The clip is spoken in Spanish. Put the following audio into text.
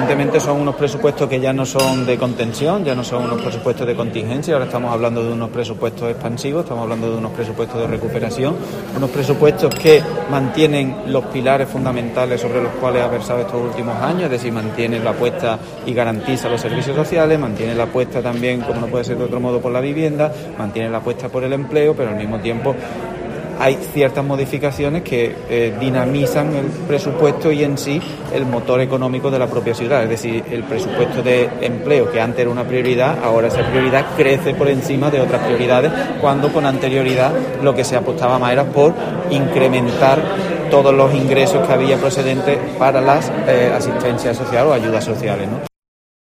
evidentemente son unos presupuestos que ya no son de contención, ya no son unos presupuestos de contingencia, ahora estamos hablando de unos presupuestos expansivos, estamos hablando de unos presupuestos de recuperación, unos presupuestos que mantienen los pilares fundamentales sobre los cuales ha versado estos últimos años, es decir, mantienen la apuesta y garantiza los servicios sociales, mantiene la apuesta también, como no puede ser de otro modo, por la vivienda, mantiene la apuesta por el empleo, pero al mismo tiempo hay ciertas modificaciones que dinamizan el presupuesto y en sí el motor económico de la propia ciudad. Es decir, el presupuesto de empleo, que antes era una prioridad, ahora esa prioridad crece por encima de otras prioridades, cuando con anterioridad lo que se apostaba más era por incrementar todos los ingresos que había procedentes para las asistencias sociales o ayudas sociales, ¿no?